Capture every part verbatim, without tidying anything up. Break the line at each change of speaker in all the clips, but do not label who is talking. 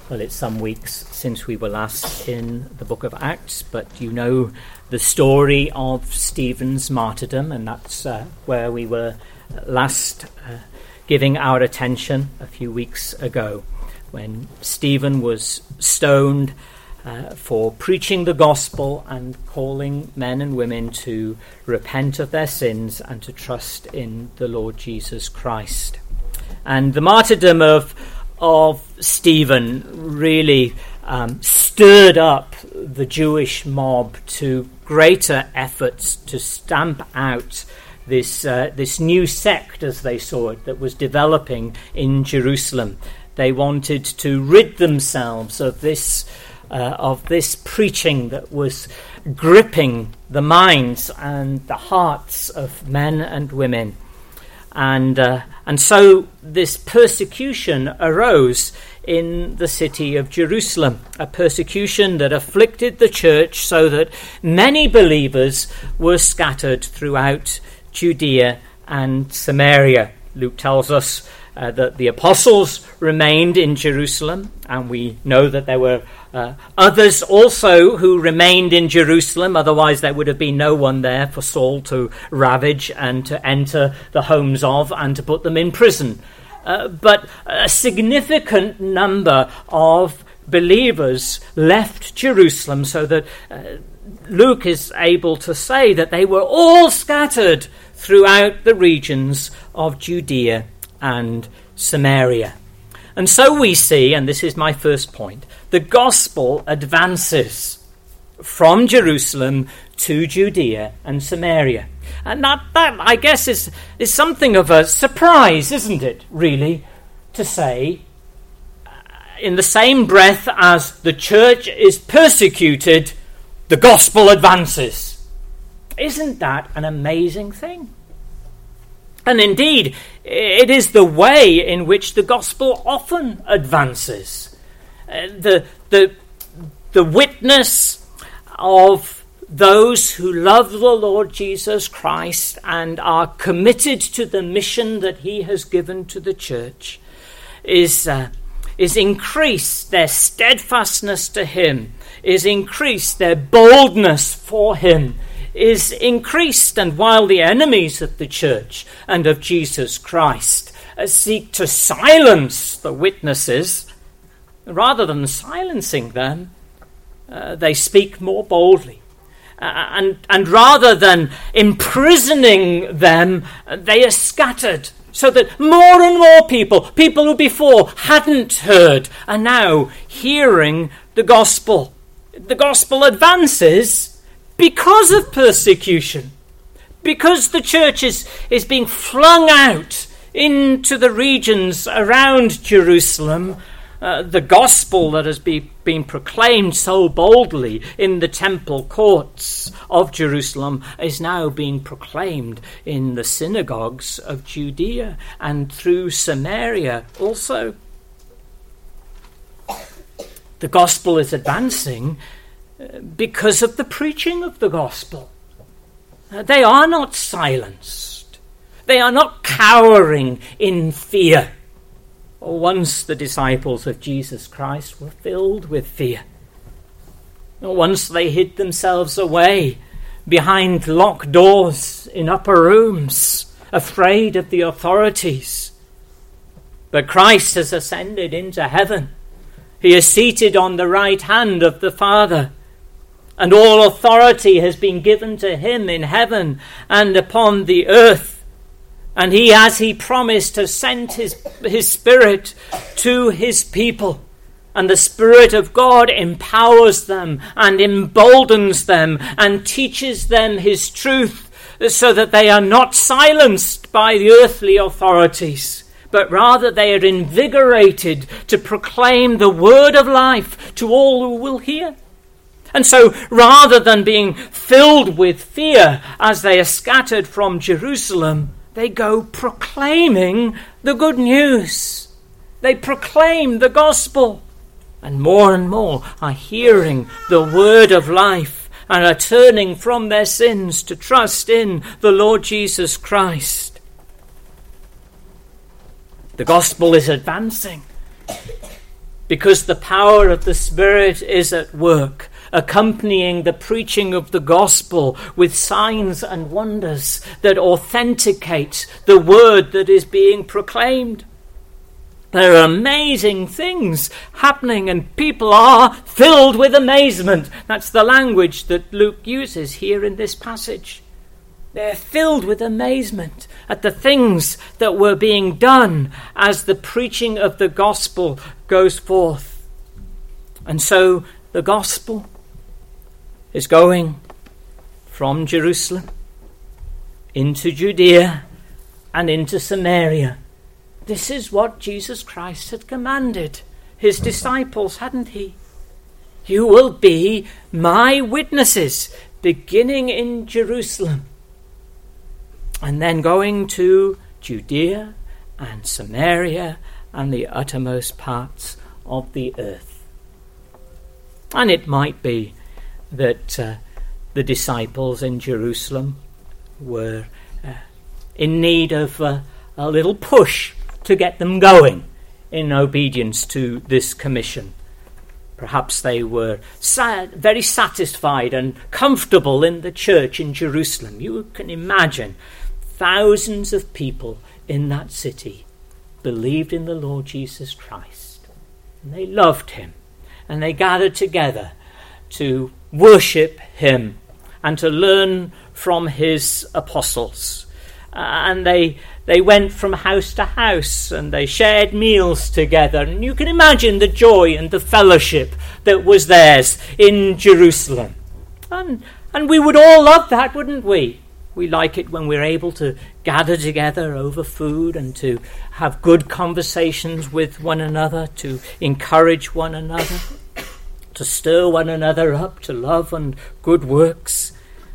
Well, it's some weeks since we were last in the book of Acts, but you know the story of Stephen's martyrdom, and that's uh, where we were last uh, giving our attention a few weeks ago, when Stephen was stoned uh, for preaching the gospel and calling men and women to repent of their sins and to trust in the Lord Jesus Christ. And the martyrdom of of Stephen really um, stirred up the Jewish mob to greater efforts to stamp out this uh, this new sect, as they saw it, that was developing in Jerusalem. They wanted to rid themselves of this uh, of this preaching that was gripping the minds and the hearts of men and women. And uh, and so this persecution arose in the city of Jerusalem, a persecution that afflicted the church so that many believers were scattered throughout Judea and Samaria. Luke tells us uh, that the apostles remained in Jerusalem, and we know that there were uh, others also who remained in Jerusalem, otherwise there would have been no one there for Saul to ravage and to enter the homes of and to put them in prison. Uh, but a significant number of believers left Jerusalem, so that uh, Luke is able to say that they were all scattered throughout the regions of Judea and Samaria. And so we see, and this is my first point, the gospel advances from Jerusalem to Judea and Samaria. And that, that I guess, is, is something of a surprise, isn't it, really, to say, uh, in the same breath as the church is persecuted, the gospel advances. Isn't that an amazing thing? And indeed, it is the way in which the gospel often advances. Uh, the, the, the witness of those who love the Lord Jesus Christ and are committed to the mission that he has given to the church is, uh, is increased. Their steadfastness to him is increased. Their boldness for him is increased. And while the enemies of the church and of Jesus Christ uh, seek to silence the witnesses, rather than silencing them, uh, they speak more boldly. Uh, and, and rather than imprisoning them, uh, they are scattered, so that more and more people, people who before hadn't heard, are now hearing the gospel. The gospel advances because of persecution, because the church is, is being flung out into the regions around Jerusalem. Uh, the gospel that has be, been proclaimed so boldly in the temple courts of Jerusalem is now being proclaimed in the synagogues of Judea and through Samaria also. The gospel is advancing because of the preaching of the gospel. Uh, they are not silenced. They are not cowering in fear. Once the disciples of Jesus Christ were filled with fear. Once they hid themselves away behind locked doors in upper rooms, afraid of the authorities. But Christ has ascended into heaven. He is seated on the right hand of the Father, and all authority has been given to him in heaven and upon the earth. And he, as he promised, has sent his, his Spirit to his people. And the Spirit of God empowers them and emboldens them and teaches them his truth, so that they are not silenced by the earthly authorities, but rather they are invigorated to proclaim the word of life to all who will hear. And so, rather than being filled with fear as they are scattered from Jerusalem, they go proclaiming the good news. They proclaim the gospel. And more and more are hearing the word of life and are turning from their sins to trust in the Lord Jesus Christ. The gospel is advancing. because the power of the Spirit is at work, accompanying the preaching of the gospel with signs and wonders that authenticate the word that is being proclaimed. There are amazing things happening, and people are filled with amazement. That's the language that Luke uses here in this passage. They're filled with amazement at the things that were being done as the preaching of the gospel goes forth. And so the gospel is going from Jerusalem into Judea and into Samaria. This is what Jesus Christ had commanded his disciples, hadn't he? You will be my witnesses, beginning in Jerusalem and then going to Judea and Samaria and the uttermost parts of the earth. And it might be that uh, the disciples in Jerusalem were uh, in need of uh, a little push to get them going in obedience to this commission. Perhaps they were sad, very satisfied and comfortable in the church in Jerusalem. You can imagine thousands of people in that city believed in the Lord Jesus Christ. And they loved him. And they gathered together to worship him and to learn from his apostles. Uh, and they they went from house to house and they shared meals together. And you can imagine the joy and the fellowship that was theirs in Jerusalem. And, and we would all love that, wouldn't we? We like it when we're able to gather together over food and to have good conversations with one another, to encourage one another, to stir one another up to love and good works.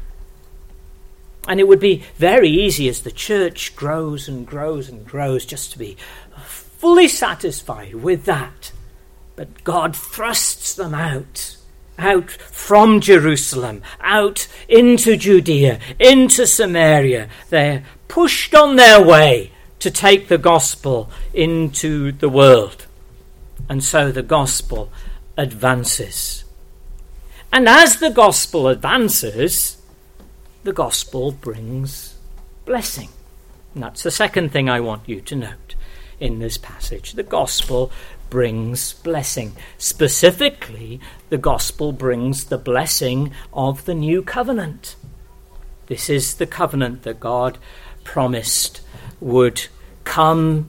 And it would be very easy as the church grows and grows and grows just to be fully satisfied with that. But God thrusts them out, out from Jerusalem, out into Judea, into Samaria. They're pushed on their way to take the gospel into the world. And so the gospel advances. And as the gospel advances, the gospel brings blessing. And that's the second thing I want you to note in this passage. The gospel brings blessing. Specifically, the gospel brings the blessing of the new covenant. This is the covenant that God promised would come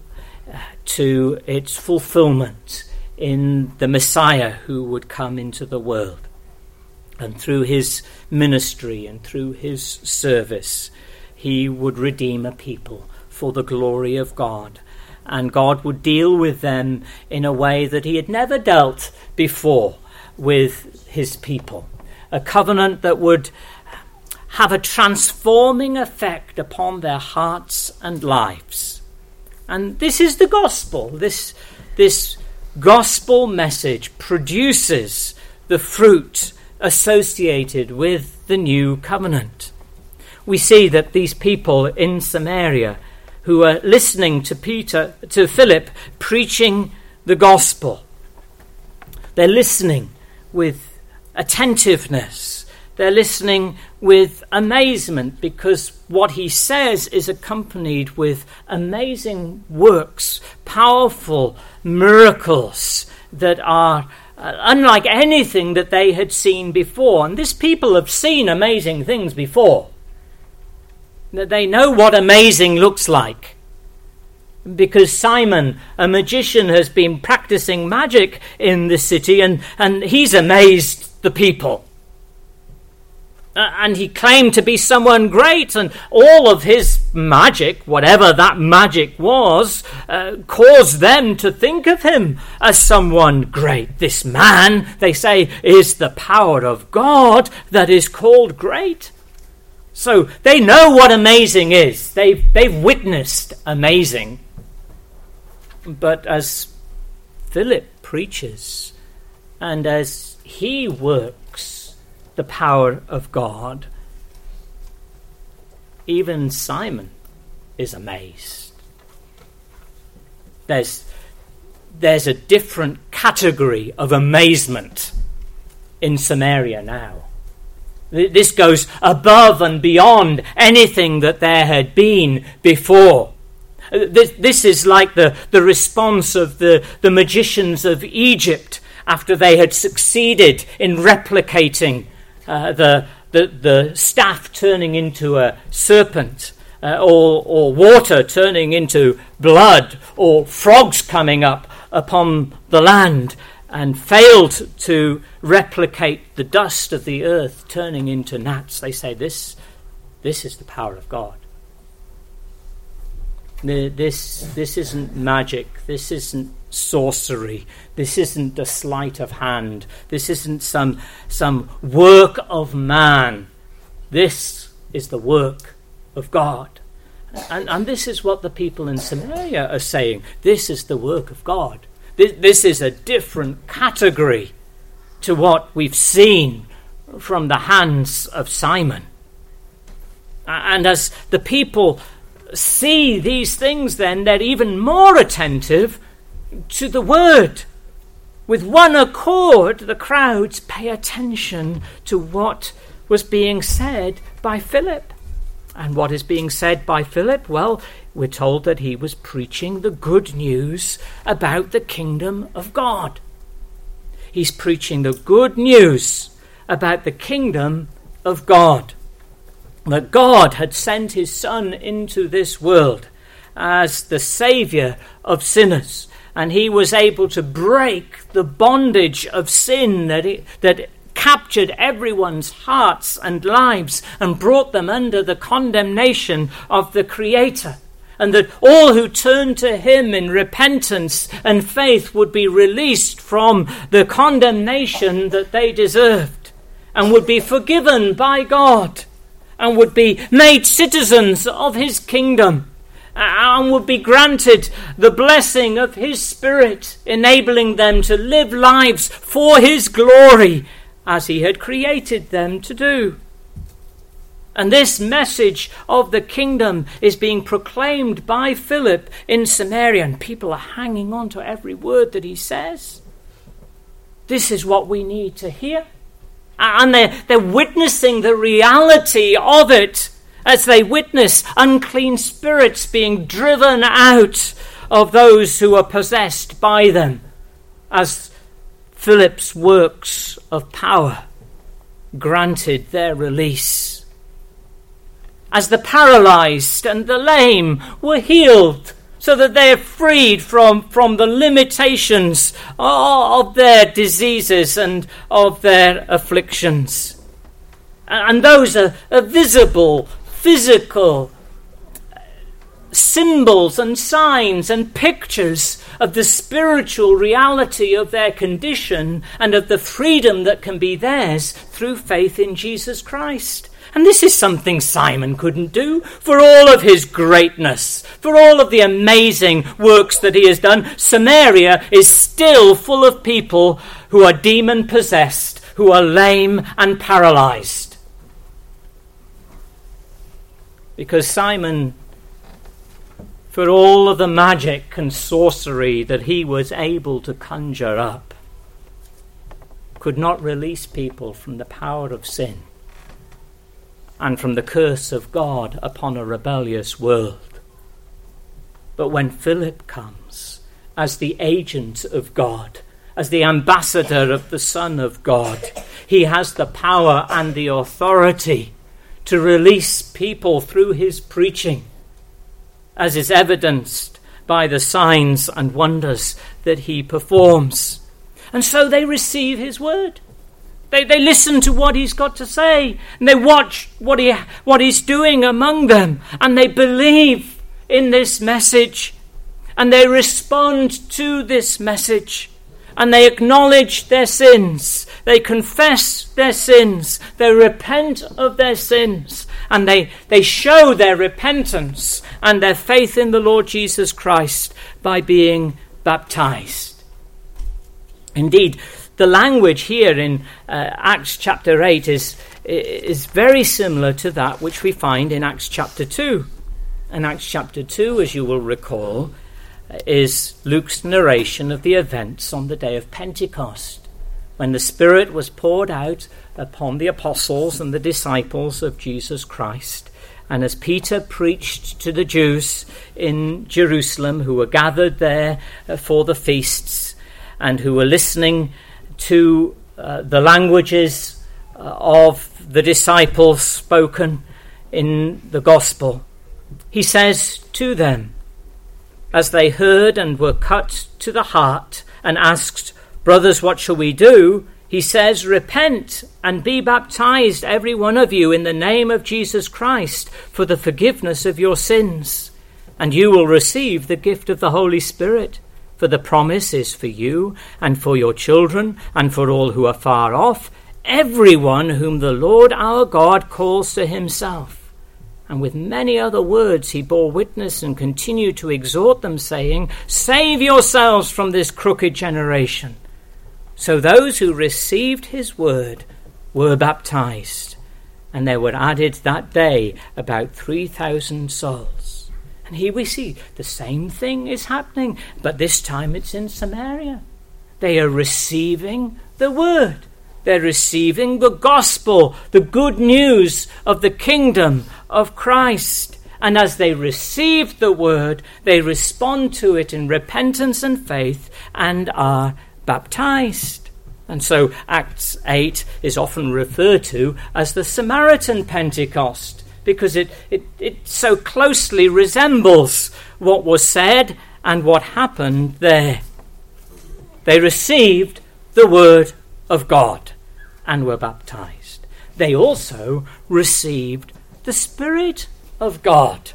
to its fulfillment in the Messiah who would come into the world. And through his ministry and through his service, he would redeem a people for the glory of God. And God would deal with them in a way that he had never dealt before with his people. A covenant that would have a transforming effect upon their hearts and lives. And this is the gospel. This, this gospel message produces the fruit associated with the new covenant. We see that these people in Samaria who are listening to Peter, to Philip preaching the gospel, they're listening with attentiveness. They're listening with amazement because what he says is accompanied with amazing works, powerful miracles that are Uh, unlike anything that they had seen before. And these people have seen amazing things before. That they know what amazing looks like. Because Simon, a magician, has been practicing magic in the city, and, and he's amazed the people. Uh, and he claimed to be someone great, and all of his magic, whatever that magic was, uh, caused them to think of him as someone great. This man, they say, is the power of God that is called great. So they know what amazing is. They've, they've witnessed amazing. But as Philip preaches, and as he works the power of God, even Simon is amazed. There's there's a different category of amazement in Samaria now. This goes above and beyond anything that there had been before. This, this is like the, the response of the, the magicians of Egypt after they had succeeded in replicating uh, the, the, the staff turning into a serpent, uh, or, or water turning into blood, or frogs coming up upon the land, and failed to replicate the dust of the earth turning into gnats. They say this, this is the power of God. This, this isn't magic. This isn't sorcery. This isn't a sleight of hand. This isn't some, some work of man. This is the work of God. And, and this is what the people in Samaria are saying. This is the work of God. This, this is a different category to what we've seen from the hands of Simon. And as the people see these things, then they're even more attentive to the word. With one accord, the crowds pay attention to what was being said by Philip. And what is being said by Philip? Well, we're told that he was preaching the good news about the kingdom of God. He's preaching the good news about the kingdom of God. That God had sent his Son into this world as the Saviour of sinners. And he was able to break the bondage of sin that it, that captured everyone's hearts and lives and brought them under the condemnation of the Creator. And that all who turned to him in repentance and faith would be released from the condemnation that they deserved and would be forgiven by God and would be made citizens of his kingdom and would be granted the blessing of his Spirit, enabling them to live lives for his glory as he had created them to do. And this message of the kingdom is being proclaimed by Philip in Samaria, and people are hanging on to every word that he says. This is what we need to hear. And they're, they're witnessing the reality of it as they witness unclean spirits being driven out of those who are possessed by them, as Philip's works of power granted their release. As the paralyzed and the lame were healed, so that they are freed from, from the limitations of their diseases and of their afflictions. And those are, are visible, physical symbols and signs and pictures of the spiritual reality of their condition and of the freedom that can be theirs through faith in Jesus Christ. And this is something Simon couldn't do. For all of his greatness, for all of the amazing works that he has done, Samaria is still full of people who are demon-possessed, who are lame and paralyzed. Because Simon, for all of the magic and sorcery that he was able to conjure up, could not release people from the power of sin and from the curse of God upon a rebellious world. But when Philip comes as the agent of God, as the ambassador of the Son of God, he has the power and the authority to release people through his preaching, as is evidenced by the signs and wonders that he performs. And so they receive his word. They, they listen to what he's got to say, and they watch what he what he's doing among them, and they believe in this message, and they respond to this message, and they acknowledge their sins, they confess their sins, they repent of their sins, and they, they show their repentance and their faith in the Lord Jesus Christ by being baptized. Indeed, the language here in uh, Acts chapter eight is, is very similar to that which we find in Acts chapter two. In Acts chapter two, as you will recall, is Luke's narration of the events on the day of Pentecost, when the Spirit was poured out upon the apostles and the disciples of Jesus Christ. And as Peter preached to the Jews in Jerusalem who were gathered there for the feasts and who were listening to uh, the languages uh, of the disciples spoken in the gospel, he says to them, as they heard and were cut to the heart and asked, "Brothers, what shall we do?" He says, "Repent and be baptized, every one of you, in the name of Jesus Christ, for the forgiveness of your sins, and you will receive the gift of the Holy Spirit. For the promise is for you and for your children and for all who are far off, everyone whom the Lord our God calls to himself." And with many other words he bore witness and continued to exhort them, saying, "Save yourselves from this crooked generation." So those who received his word were baptized, and there were added that day about three thousand souls. And here we see the same thing is happening, but this time it's in Samaria. They are receiving the word. They're receiving the gospel, the good news of the kingdom of Christ. And as they receive the word, they respond to it in repentance and faith and are baptized. And so Acts eight is often referred to as the Samaritan Pentecost, because it, it, it so closely resembles what was said and what happened there. They received the word of God and were baptized. They also received the Spirit of God.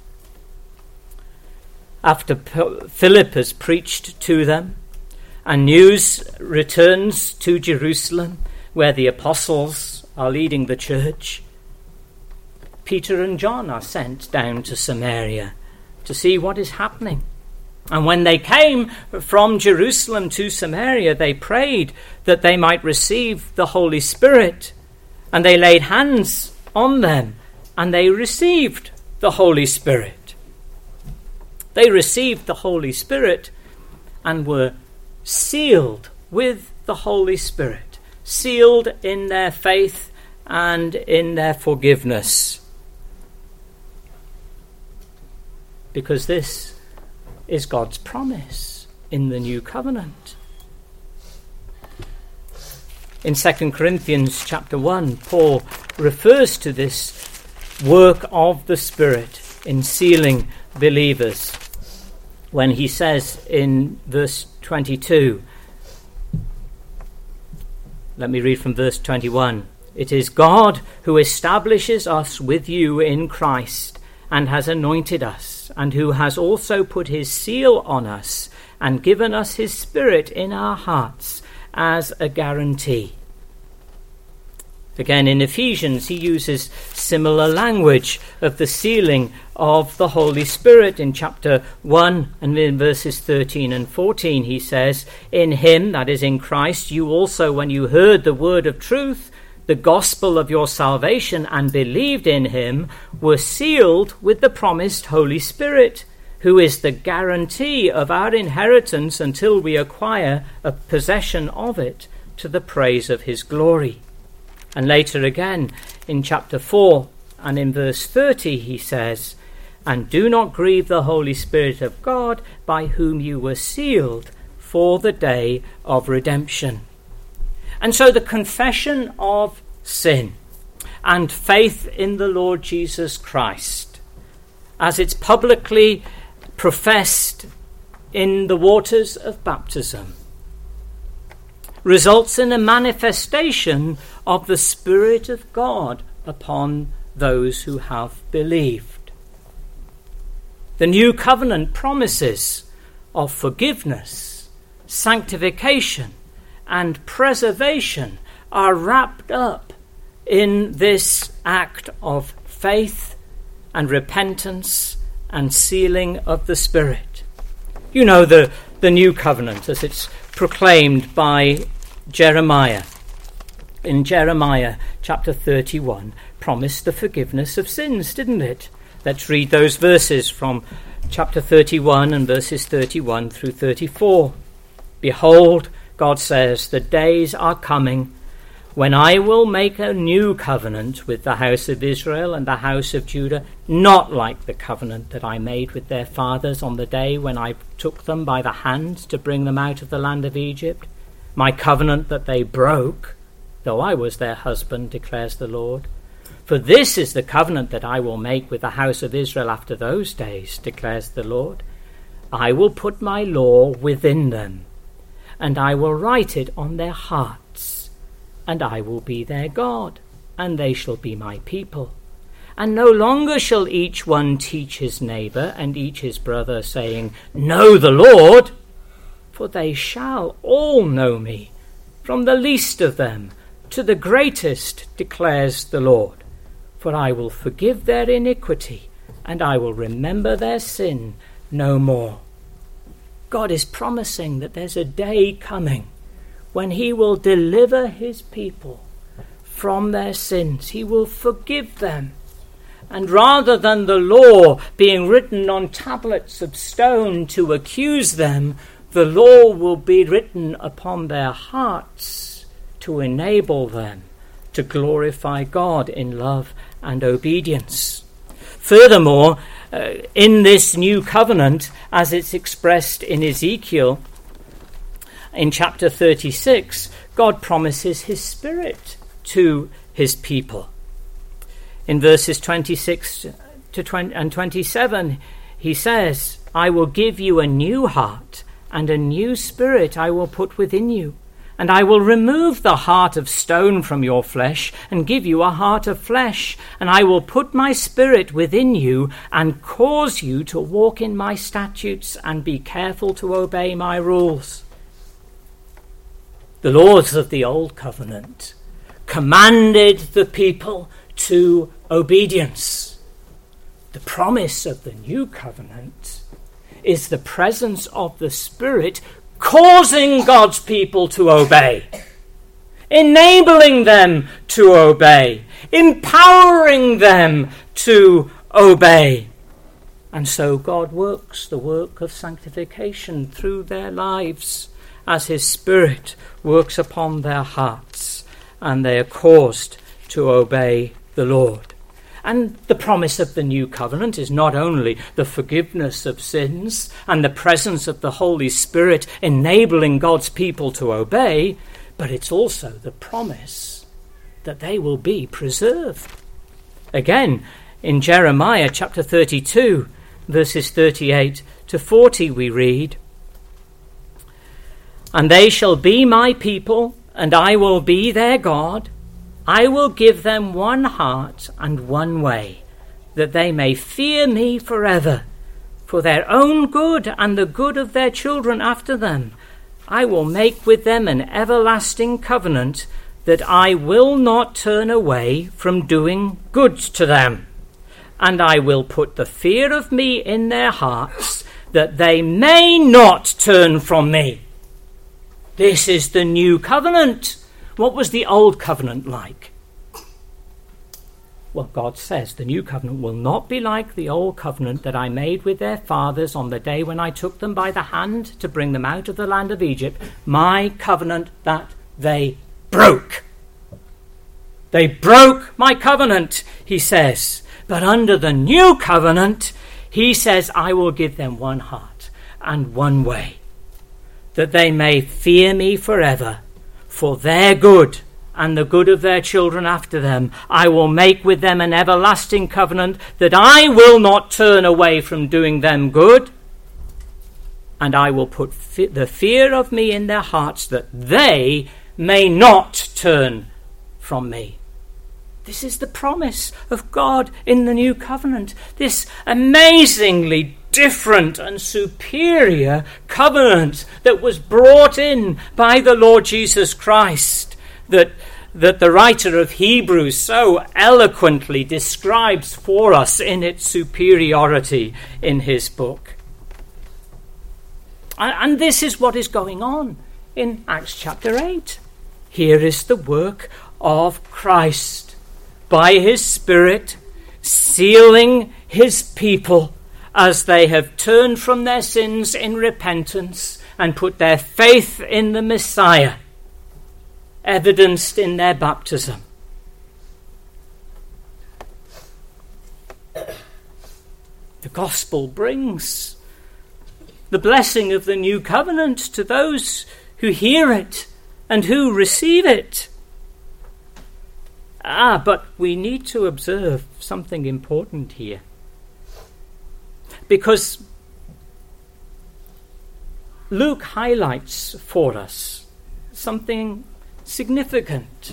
After Philip has preached to them, and news returns to Jerusalem, where the apostles are leading the church, Peter and John are sent down to Samaria to see what is happening. And when they came from Jerusalem to Samaria, they prayed that they might receive the Holy Spirit. And they laid hands on them, and they received the Holy Spirit. They received the Holy Spirit and were sealed with the Holy Spirit, sealed in their faith and in their forgiveness. Because this is God's promise in the new covenant. In Second Corinthians chapter one, Paul refers to this work of the Spirit in sealing believers when he says in verse twenty-two, let me read from verse twenty-one. "It is God who establishes us with you in Christ and has anointed us, and who has also put his seal on us and given us his Spirit in our hearts as a guarantee." Again, in Ephesians, he uses similar language of the sealing of the Holy Spirit. In chapter one and in verses thirteen and fourteen, he says, "In him," that is in Christ, "you also, when you heard the word of truth, the gospel of your salvation, and believed in him, were sealed with the promised Holy Spirit, who is the guarantee of our inheritance until we acquire a possession of it, to the praise of his glory." And later again, in chapter four and in verse thirty, he says, "And do not grieve the Holy Spirit of God, by whom you were sealed for the day of redemption." And so the confession of sin and faith in the Lord Jesus Christ, as it's publicly professed in the waters of baptism, results in a manifestation of the Spirit of God upon those who have believed. The new covenant promises of forgiveness, sanctification, and preservation are wrapped up in this act of faith and repentance and sealing of the Spirit. You know the, the new covenant as it's proclaimed by Jeremiah. In Jeremiah chapter thirty-one, promised the forgiveness of sins, didn't it? Let's read those verses from chapter thirty-one and verses thirty-one through thirty-four. Behold, God says, the days are coming when I will make a new covenant with the house of Israel and the house of Judah, not like the covenant that I made with their fathers on the day when I took them by the hand to bring them out of the land of Egypt, my covenant that they broke, though I was their husband, declares the Lord. For this is the covenant that I will make with the house of Israel after those days, declares the Lord. I will put my law within them, and I will write it on their hearts, and I will be their God, and they shall be my people. And no longer shall each one teach his neighbour and each his brother, saying, Know the Lord, for they shall all know me, from the least of them to the greatest, declares the Lord. For I will forgive their iniquity, and I will remember their sin no more. God is promising that there's a day coming when he will deliver his people from their sins. He will forgive them. And rather than the law being written on tablets of stone to accuse them, the law will be written upon their hearts to enable them to glorify God in love and obedience. Furthermore, uh, in this new covenant, as it's expressed in Ezekiel, in chapter thirty-six, God promises his Spirit to his people. In verses twenty-six to twenty and twenty-seven, he says, I will give you a new heart, and a new spirit I will put within you. And I will remove the heart of stone from your flesh and give you a heart of flesh. And I will put my spirit within you and cause you to walk in my statutes and be careful to obey my rules. The laws of the old covenant commanded the people to obedience. The promise of the new covenant is the presence of the Spirit causing God's people to obey, enabling them to obey, empowering them to obey. And so God works the work of sanctification through their lives as his Spirit works upon their hearts, and they are caused to obey the Lord. And the promise of the new covenant is not only the forgiveness of sins and the presence of the Holy Spirit enabling God's people to obey, but it's also the promise that they will be preserved. Again, in Jeremiah chapter thirty-two, verses thirty-eight to forty, we read, And they shall be my people, and I will be their God. I will give them one heart and one way, that they may fear me forever, for their own good and the good of their children after them. I will make with them an everlasting covenant, that I will not turn away from doing good to them. And I will put the fear of me in their hearts, that they may not turn from me. This is the new covenant. What was the old covenant like? Well, God says the new covenant will not be like the old covenant that I made with their fathers on the day when I took them by the hand to bring them out of the land of Egypt, my covenant that they broke. They broke my covenant, he says. But under the new covenant, he says, I will give them one heart and one way, that they may fear me forever, for their good and the good of their children after them. I will make with them an everlasting covenant, that I will not turn away from doing them good, and I will put fe- the fear of me in their hearts, that they may not turn from me. This is the promise of God in the new covenant, this amazingly different and superior covenant that was brought in by the Lord Jesus Christ, that, that the writer of Hebrews so eloquently describes for us in its superiority in his book. And, and this is what is going on in Acts chapter eight. Here is the work of Christ by his Spirit, sealing his people as they have turned from their sins in repentance and put their faith in the Messiah, evidenced in their baptism. The gospel brings the blessing of the new covenant to those who hear it and who receive it. Ah, but we need to observe something important here. Because Luke highlights for us something significant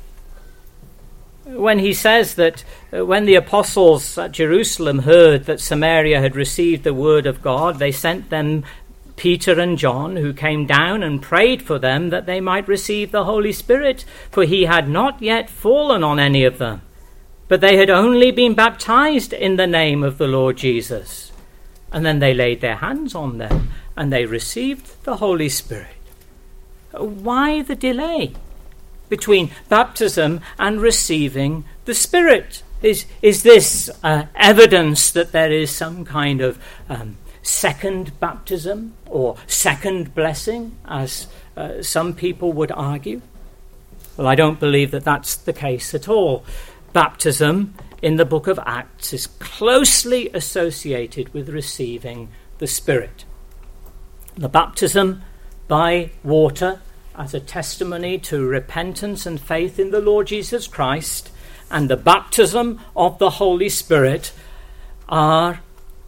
when he says that when the apostles at Jerusalem heard that Samaria had received the word of God, they sent them Peter and John, who came down and prayed for them that they might receive the Holy Spirit, for he had not yet fallen on any of them, but they had only been baptized in the name of the Lord Jesus. And then they laid their hands on them and they received the Holy Spirit. Why the delay between baptism and receiving the Spirit? Is, is this uh, evidence that there is some kind of um, second baptism or second blessing, as uh, some people would argue? Well, I don't believe that that's the case at all. Baptism in the book of Acts is closely associated with receiving the Spirit. The baptism by water as a testimony to repentance and faith in the Lord Jesus Christ, and the baptism of the Holy Spirit are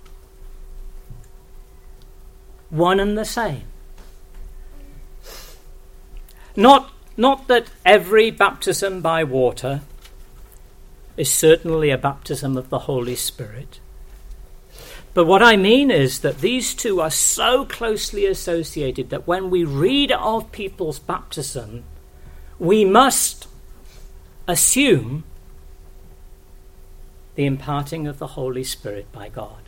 one and the same. Not, not that every baptism by water is certainly a baptism of the Holy Spirit. But what I mean is that these two are so closely associated that when we read of people's baptism, we must assume the imparting of the Holy Spirit by God.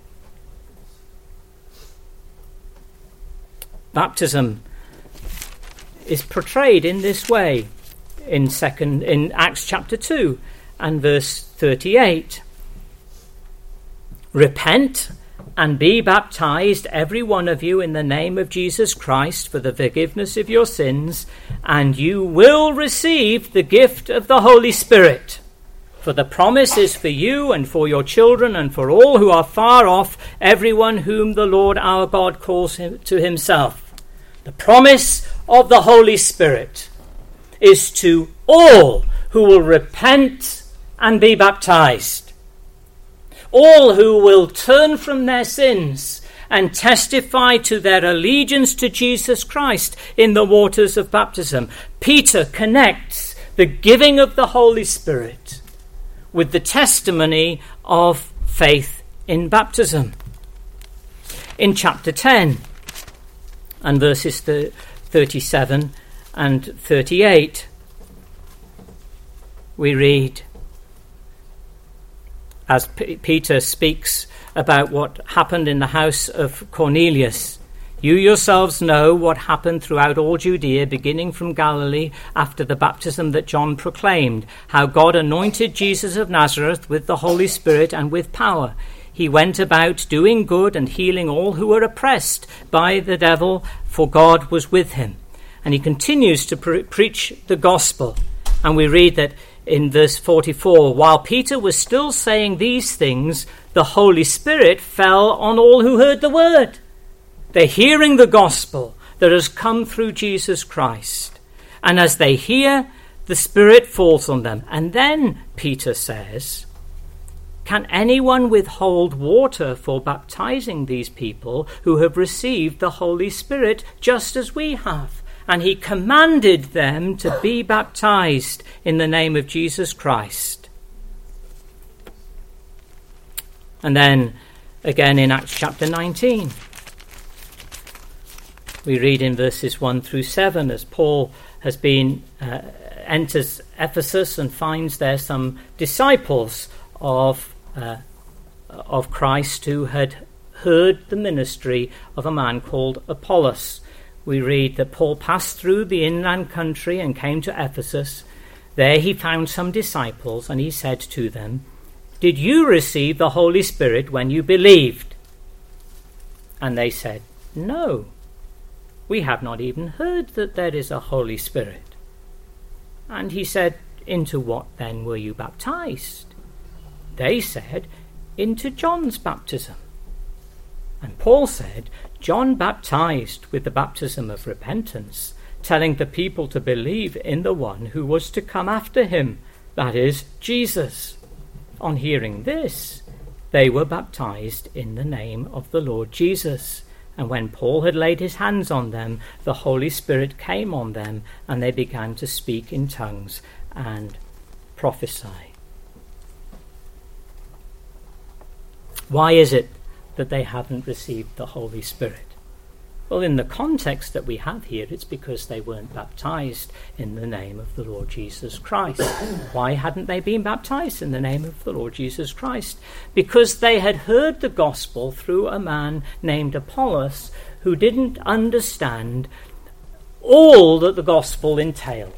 Baptism is portrayed in this way in second in Acts chapter two and verse thirty-eight. Repent and be baptized, every one of you, in the name of Jesus Christ for the forgiveness of your sins, and you will receive the gift of the Holy Spirit. For the promise is for you and for your children and for all who are far off, everyone whom the Lord our God calls him to himself. The promise of the Holy Spirit is to all who will repent and be baptized. All who will turn from their sins and testify to their allegiance to Jesus Christ in the waters of baptism. Peter connects the giving of the Holy Spirit with the testimony of faith in baptism. In chapter ten and verses thirty-seven and thirty-eight, we read, as P- Peter speaks about what happened in the house of Cornelius. You yourselves know what happened throughout all Judea, beginning from Galilee, after the baptism that John proclaimed, how God anointed Jesus of Nazareth with the Holy Spirit and with power. He went about doing good and healing all who were oppressed by the devil, for God was with him. And he continues to pre- preach the gospel. And we read that in verse forty-four, while Peter was still saying these things, the Holy Spirit fell on all who heard the word. They're hearing the gospel that has come through Jesus Christ. And as they hear, the Spirit falls on them. And then Peter says, can anyone withhold water for baptizing these people who have received the Holy Spirit just as we have? And he commanded them to be baptized in the name of Jesus Christ. And then again in Acts chapter nineteen, we read in verses one through seven, as Paul has been uh, enters Ephesus and finds there some disciples of uh, of Christ who had heard the ministry of a man called Apollos. We read that Paul passed through the inland country and came to Ephesus. There he found some disciples, and he said to them, did you receive the Holy Spirit when you believed?" And they said, "No, we have not even heard that there is a Holy Spirit." And he said, "Into what then were you baptized?" They said, "Into John's baptism." And Paul said, "John baptized with the baptism of repentance, telling the people to believe in the one who was to come after him, that is, Jesus." On hearing this, they were baptized in the name of the Lord Jesus. And when Paul had laid his hands on them, the Holy Spirit came on them, and they began to speak in tongues and prophesy. Why is it that they haven't received the Holy Spirit? Well, in the context that we have here, it's because they weren't baptized in the name of the Lord Jesus Christ. Why hadn't they been baptized in the name of the Lord Jesus Christ? Because they had heard the gospel through a man named Apollos, who didn't understand all that the gospel entailed.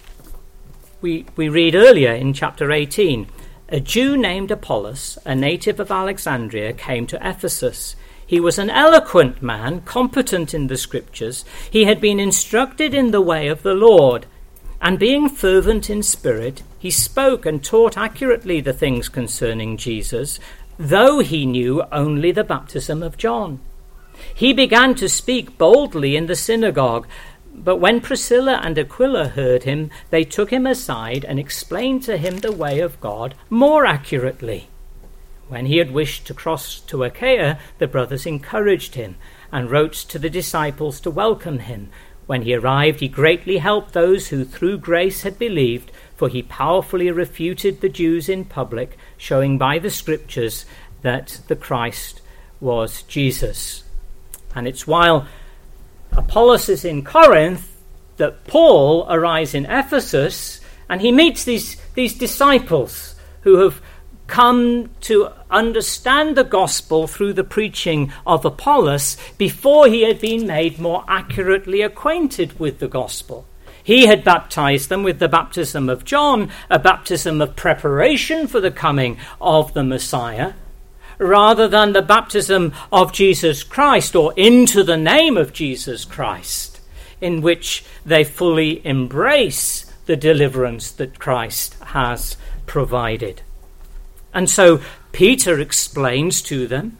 We, we read earlier in chapter eighteen, "A Jew named Apollos, a native of Alexandria, came to Ephesus. He was an eloquent man, competent in the scriptures. He had been instructed in the way of the Lord, and being fervent in spirit, he spoke and taught accurately the things concerning Jesus, though he knew only the baptism of John. He began to speak boldly in the synagogue, but when Priscilla and Aquila heard him, they took him aside and explained to him the way of God more accurately. When he had wished to cross to Achaia, the brothers encouraged him and wrote to the disciples to welcome him. When he arrived, he greatly helped those who through grace had believed, for he powerfully refuted the Jews in public, showing by the scriptures that the Christ was Jesus." And it's while Apollos is in Corinth that Paul arrives in Ephesus, and he meets these, these disciples who have come to understand the gospel through the preaching of Apollos before he had been made more accurately acquainted with the gospel. He had baptized them with the baptism of John, a baptism of preparation for the coming of the Messiah, rather than the baptism of Jesus Christ, or into the name of Jesus Christ, in which they fully embrace the deliverance that Christ has provided. And so Peter explains to them,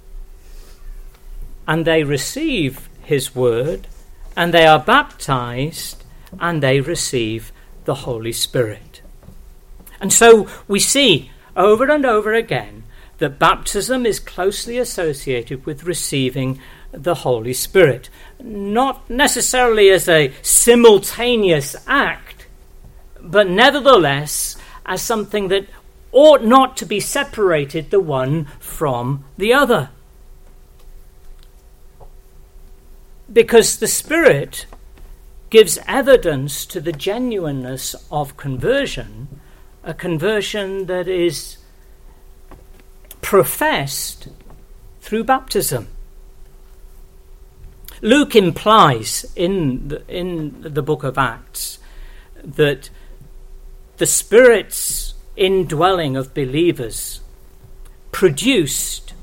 and they receive his word, and they are baptized, and they receive the Holy Spirit. And so we see over and over again that baptism is closely associated with receiving the Holy Spirit, not necessarily as a simultaneous act, but nevertheless as something that ought not to be separated the one from the other. Because the Spirit gives evidence to the genuineness of conversion, a conversion that is professed through baptism. Luke implies in the, in the book of Acts that the Spirit's indwelling of believers produced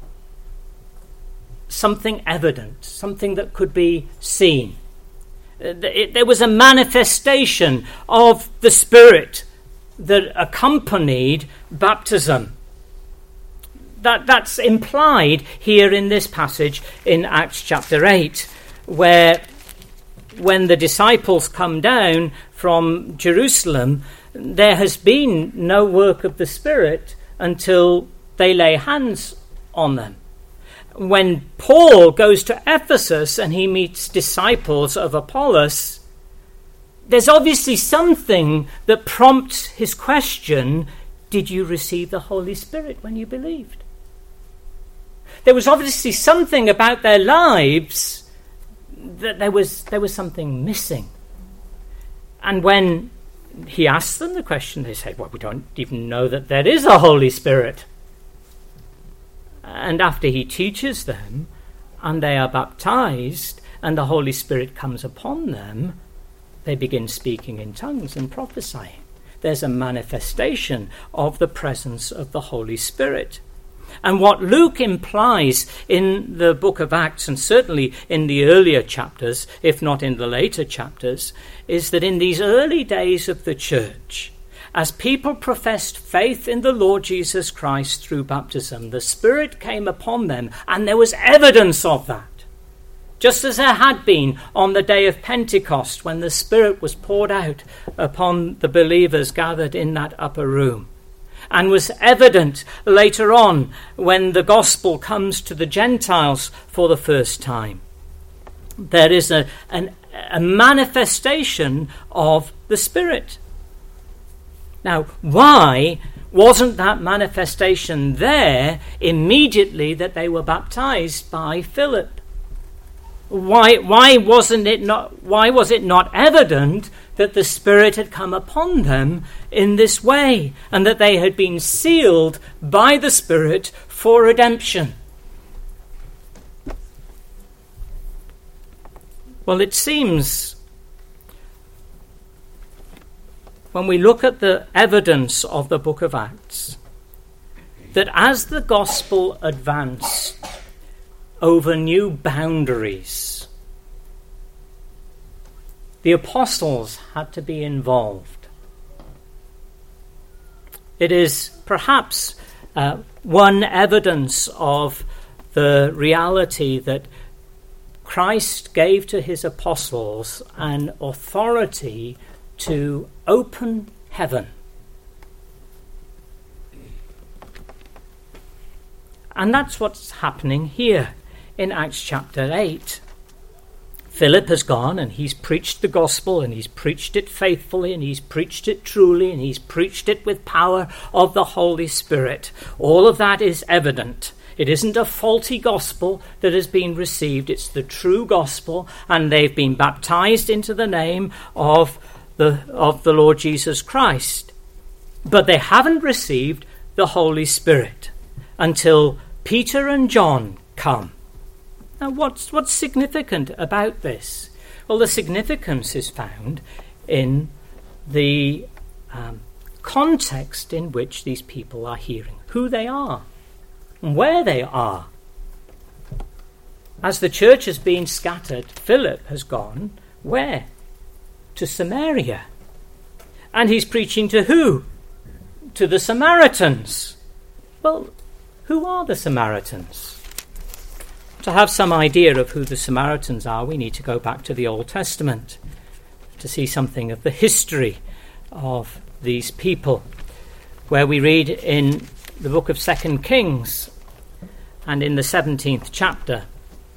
something evident, something that could be seen. There was a manifestation of the Spirit that accompanied baptism. That, that's implied here in this passage in Acts chapter eight, where when the disciples come down from Jerusalem, there has been no work of the Spirit until they lay hands on them. When Paul goes to Ephesus and he meets disciples of Apollos, there's obviously something that prompts his question, did you receive the Holy Spirit when you believed? There was obviously something about their lives that there was there was something missing. And when he asked them the question, they said, well, we don't even know that there is a Holy Spirit. And after he teaches them, and they are baptized, and the Holy Spirit comes upon them, they begin speaking in tongues and prophesying. there's a manifestation of the presence of the Holy Spirit. And what Luke implies in the book of Acts, and certainly in the earlier chapters, if not in the later chapters, is that in these early days of the church, as people professed faith in the Lord Jesus Christ through baptism, the Spirit came upon them, and there was evidence of that. Just as there had been on the day of Pentecost, when the Spirit was poured out upon the believers gathered in that upper room, and was evident later on when the gospel comes to the Gentiles for the first time. There is a, an, a manifestation of the Spirit. Now, why wasn't that manifestation there immediately that they were baptized by Philip? Why, why wasn't it not, why was it not evident that the Spirit had come upon them in this way, and that they had been sealed by the Spirit for redemption? Well, it seems when we look at the evidence of the book of Acts, that as the gospel advanced over new boundaries, the apostles had to be involved. It is perhaps uh, one evidence of the reality that Christ gave to his apostles an authority to open heaven. And that's what's happening here in Acts chapter eight. Philip has gone and he's preached the gospel, and he's preached it faithfully, and he's preached it truly, and he's preached it with power of the Holy Spirit. All of that is evident. It isn't a faulty gospel that has been received. It's the true gospel, and they've been baptized into the name of the, of the Lord Jesus Christ. But they haven't received the Holy Spirit until Peter and John come. Now, what's, what's significant about this? Well, the significance is found in the um, context in which these people are hearing, who they are, and where they are. As the church has been scattered, Philip has gone where? To Samaria. And he's preaching to who? To the Samaritans. Well, who are the Samaritans? To have some idea of who the Samaritans are, we need to go back to the Old Testament to see something of the history of these people, where we read in the book of Second Kings and in the seventeenth chapter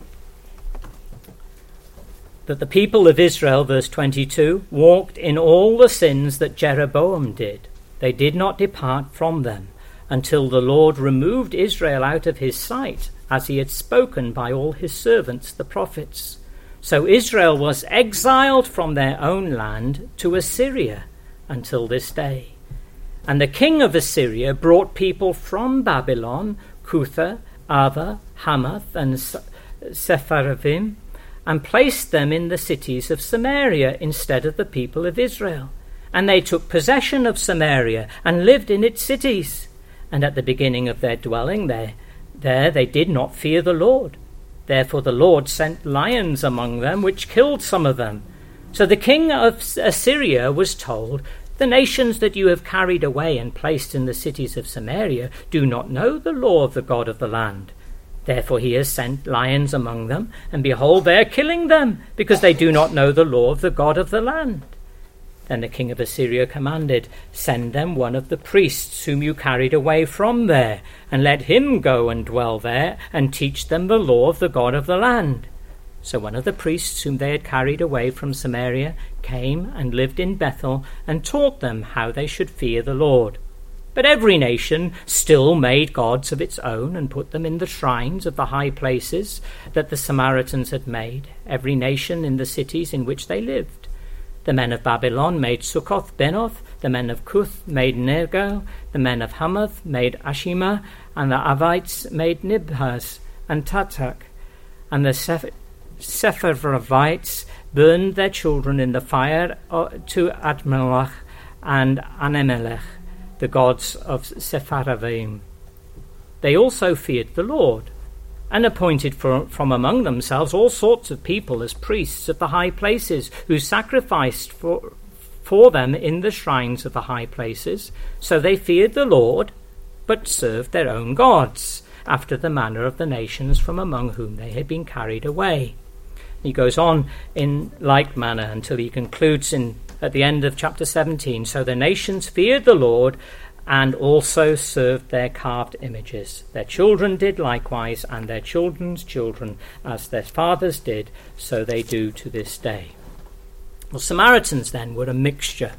that the people of Israel, verse twenty-two, walked in all the sins that Jeroboam did. They did not depart from them until the Lord removed Israel out of his sight, as he had spoken by all his servants, the prophets. So Israel was exiled from their own land to Assyria until this day. And the king of Assyria brought people from Babylon, Cutha, Ava, Hamath, and Sepharvaim, and placed them in the cities of Samaria instead of the people of Israel. And they took possession of Samaria and lived in its cities. And at the beginning of their dwelling there, there they did not fear the Lord. Therefore the Lord sent lions among them, which killed some of them. So the king of Assyria was told, "The nations that you have carried away and placed in the cities of Samaria do not know the law of the God of the land. Therefore he has sent lions among them, and behold, they are killing them, because they do not know the law of the God of the land." Then the king of Assyria commanded, "Send them one of the priests whom you carried away from there, and let him go and dwell there, and teach them the law of the God of the land." So one of the priests whom they had carried away from Samaria came and lived in Bethel, and taught them how they should fear the Lord. But every nation still made gods of its own, and put them in the shrines of the high places that the Samaritans had made, every nation in the cities in which they lived. The men of Babylon made Succoth Benoth, the men of Cuth made Nergal, the men of Hamath made Ashima, and the Avites made Nibhaz and Tatak. And the Seph- Sepharvites burned their children in the fire to Admalach and Anemelech, the gods of Sepharvaim. They also feared the Lord, and appointed for, from among themselves all sorts of people as priests of the high places, who sacrificed for, for them in the shrines of the high places. So they feared the Lord, but served their own gods, after the manner of the nations from among whom they had been carried away. He goes on in like manner until he concludes in at the end of chapter seventeen. So the nations feared the Lord, and also served their carved images. Their children did likewise, and their children's children, as their fathers did, so they do to this day. Well, Samaritans then were a mixture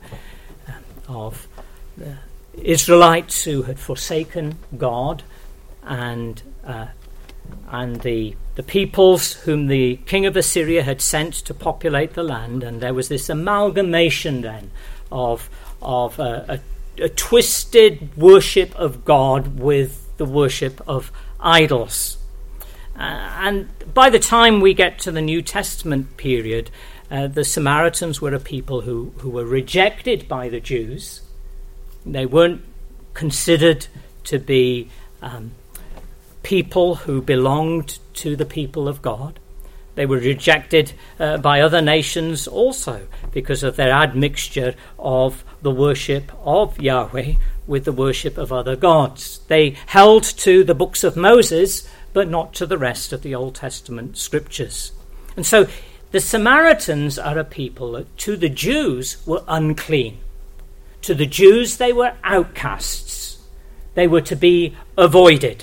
of the Israelites who had forsaken God, and uh, and the the peoples whom the king of Assyria had sent to populate the land, and there was this amalgamation then of of uh, a a twisted worship of God with the worship of idols. Uh, and by the time we get to the New Testament period, uh, the Samaritans were a people who, who were rejected by the Jews. They weren't considered to be um, people who belonged to the people of God. They were rejected uh, by other nations also because of their admixture of the worship of Yahweh with the worship of other gods. They held to the books of Moses, but not to the rest of the Old Testament scriptures. And so the Samaritans are a people that to the Jews were unclean. To the Jews they were outcasts. They were to be avoided.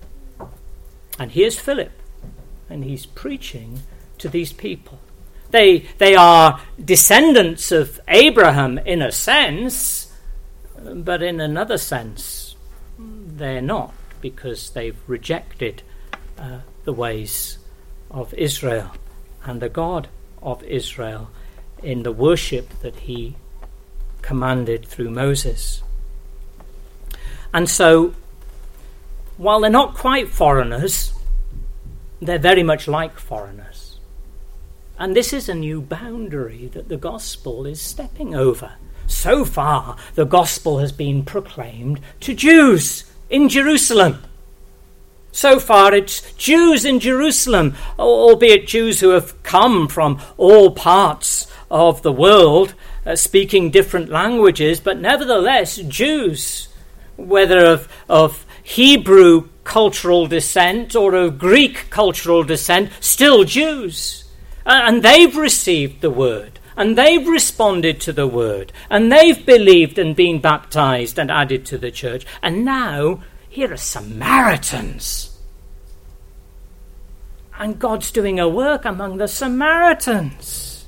And here's Philip, and he's preaching to these people. They they are descendants of Abraham in a sense, but in another sense they're not, because they've rejected uh, the ways of Israel and the God of Israel in the worship that he commanded through Moses. And so, while they're not quite foreigners, they're very much like foreigners. And this is a new boundary that the gospel is stepping over. So far, the gospel has been proclaimed to Jews in Jerusalem. So far, it's Jews in Jerusalem, albeit Jews who have come from all parts of the world, uh, speaking different languages, but nevertheless Jews, whether of, of Hebrew cultural descent or of Greek cultural descent, still Jews. And they've received the word, and they've responded to the word, and they've believed and been baptized and added to the church. And now, here are Samaritans. And God's doing a work among the Samaritans.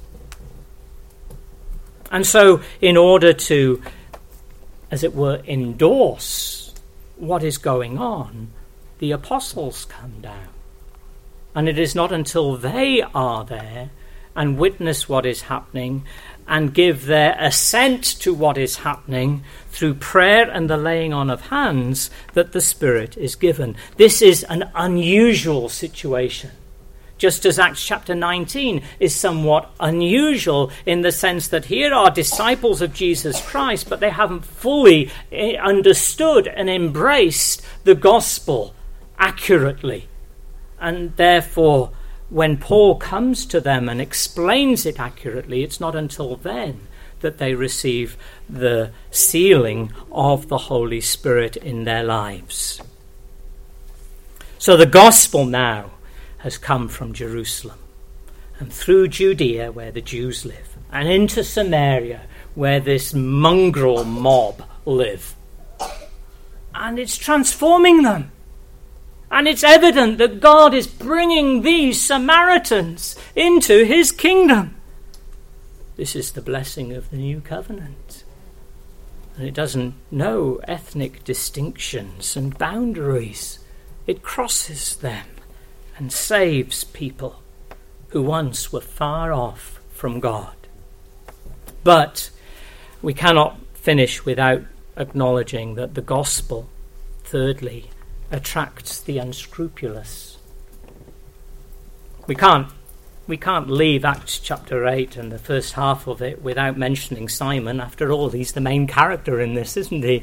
And so, in order to, as it were, endorse what is going on, the apostles come down. And it is not until they are there and witness what is happening and give their assent to what is happening through prayer and the laying on of hands that the Spirit is given. This is an unusual situation. Just as Acts chapter nineteen is somewhat unusual in the sense that here are disciples of Jesus Christ, but they haven't fully understood and embraced the gospel accurately. And therefore, when Paul comes to them and explains it accurately, it's not until then that they receive the sealing of the Holy Spirit in their lives. So the gospel now has come from Jerusalem and through Judea, where the Jews live, and into Samaria, where this mongrel mob live. And it's transforming them. And it's evident that God is bringing these Samaritans into his kingdom. This is the blessing of the new covenant. And it doesn't know ethnic distinctions and boundaries. It crosses them and saves people who once were far off from God. But we cannot finish without acknowledging that the gospel, thirdly, attracts the unscrupulous. We can't We can't leave Acts chapter eight and the first half of it without mentioning Simon. After all, he's the main character in this, isn't he?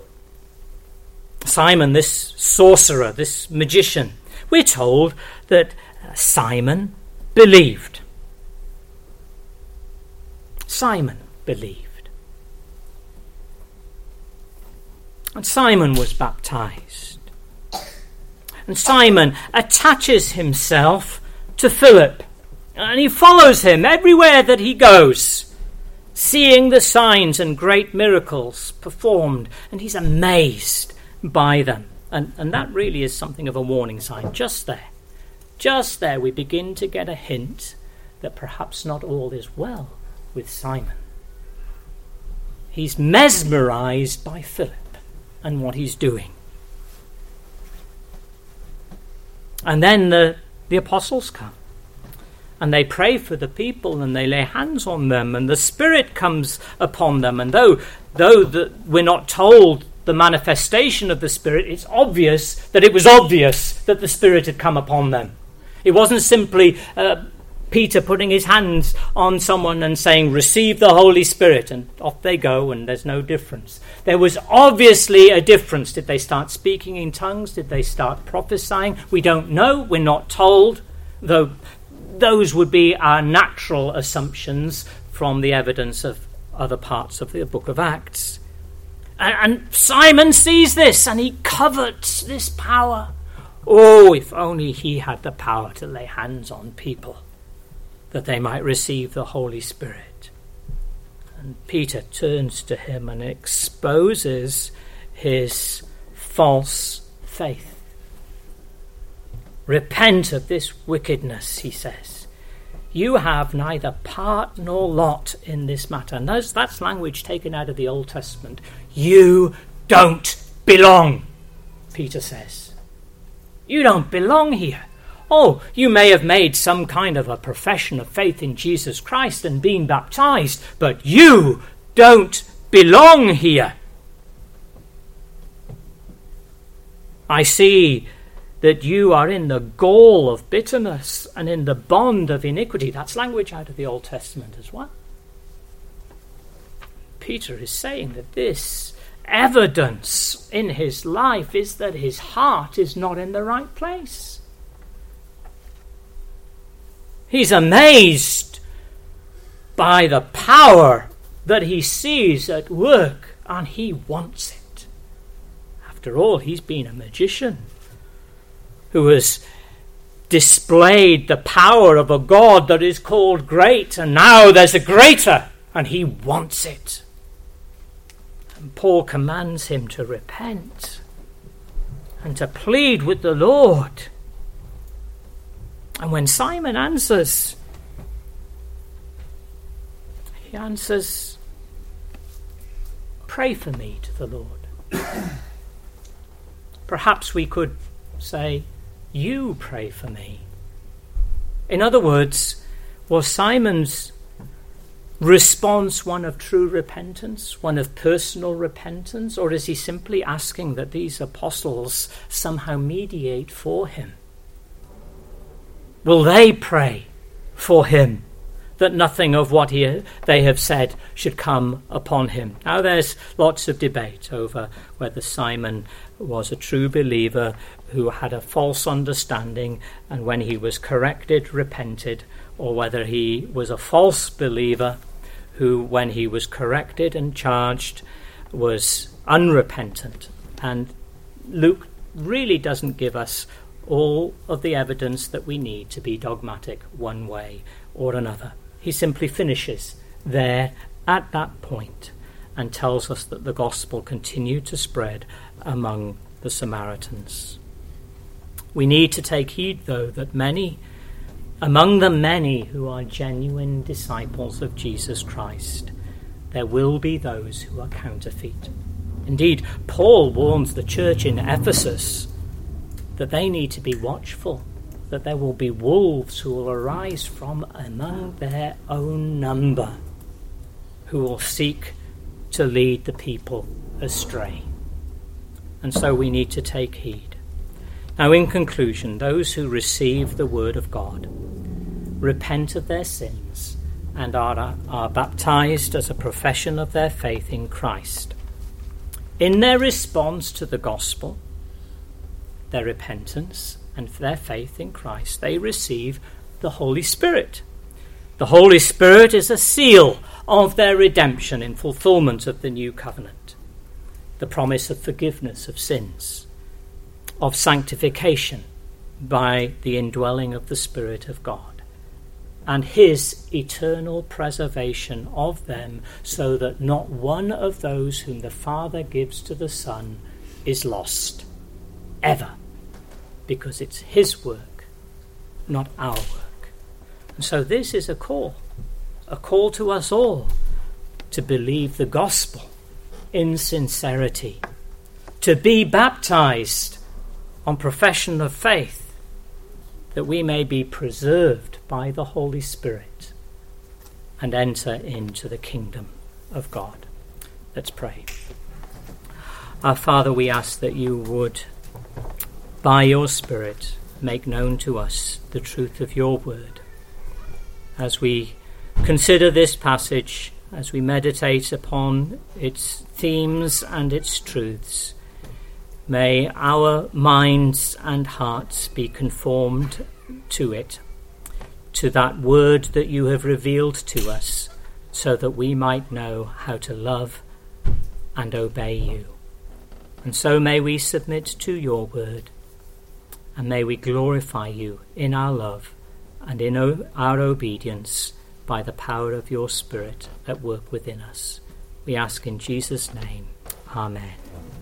Simon, this sorcerer, this magician. We're told that Simon believed. Simon believed. And Simon was baptized. And Simon attaches himself to Philip. And he follows him everywhere that he goes, seeing the signs and great miracles performed. And he's amazed by them. And, and that really is something of a warning sign. Just there. Just there we begin to get a hint that perhaps not all is well with Simon. He's mesmerized by Philip and what he's doing. And then the, the apostles come. And they pray for the people and they lay hands on them and the Spirit comes upon them. And though, though the, we're not told the manifestation of the Spirit, it's obvious that it was obvious that the Spirit had come upon them. It wasn't simply uh, Peter putting his hands on someone and saying, receive the Holy Spirit, and off they go and there's no difference. There was obviously a difference. Did they start speaking in tongues? Did they start prophesying? We don't know. We're not told, though those would be our natural assumptions from the evidence of other parts of the book of Acts. And, and Simon sees this and he covets this power. Oh, if only he had the power to lay hands on people, that they might receive the Holy Spirit. And Peter turns to him and exposes his false faith. Repent of this wickedness, he says. You have neither part nor lot in this matter. And that's, that's language taken out of the Old Testament. You don't belong, Peter says. You don't belong here. Oh, you may have made some kind of a profession of faith in Jesus Christ and been baptized, but you don't belong here. I see that you are in the gall of bitterness and in the bond of iniquity. That's language out of the Old Testament as well. Peter is saying that this evidence in his life is that his heart is not in the right place. He's amazed by the power that he sees at work, and he wants it. After all, he's been a magician who has displayed the power of a God that is called great, and now there's a greater, and he wants it. And Paul commands him to repent and to plead with the Lord. And when Simon answers, he answers, pray for me to the Lord. Perhaps we could say, you pray for me. In other words, was Simon's response one of true repentance, one of personal repentance, or is he simply asking that these apostles somehow mediate for him? Will they pray for him that nothing of what he, they have said should come upon him? Now there's lots of debate over whether Simon was a true believer who had a false understanding and when he was corrected, repented, or whether he was a false believer who, when he was corrected and charged, was unrepentant. And Luke really doesn't give us all of the evidence that we need to be dogmatic one way or another. He simply finishes there at that point and tells us that the gospel continued to spread among the Samaritans. We need to take heed, though, that many, among the many who are genuine disciples of Jesus Christ, there will be those who are counterfeit. Indeed, Paul warns the church in Ephesus that they need to be watchful, that there will be wolves who will arise from among their own number, who will seek to lead the people astray. And so we need to take heed. Now, in conclusion, those who receive the word of God repent of their sins and are, are baptized as a profession of their faith in Christ. In their response to the gospel, their repentance and their faith in Christ, they receive the Holy Spirit. The Holy Spirit is a seal of their redemption in fulfillment of the new covenant, the promise of forgiveness of sins, of sanctification by the indwelling of the Spirit of God, and his eternal preservation of them, so that not one of those whom the Father gives to the Son is lost, ever, because it's his work, not our work. And so this is a call, a call to us all to believe the gospel in sincerity, to be baptized on profession of faith, that we may be preserved by the Holy Spirit and enter into the kingdom of God. Let's pray. Our Father, we ask that you would, by your Spirit, make known to us the truth of your word. As we consider this passage, as we meditate upon its themes and its truths, may our minds and hearts be conformed to it, to that word that you have revealed to us, so that we might know how to love and obey you. And so may we submit to your word, and may we glorify you in our love and in o- our obedience by the power of your Spirit at work within us. We ask in Jesus' name. Amen.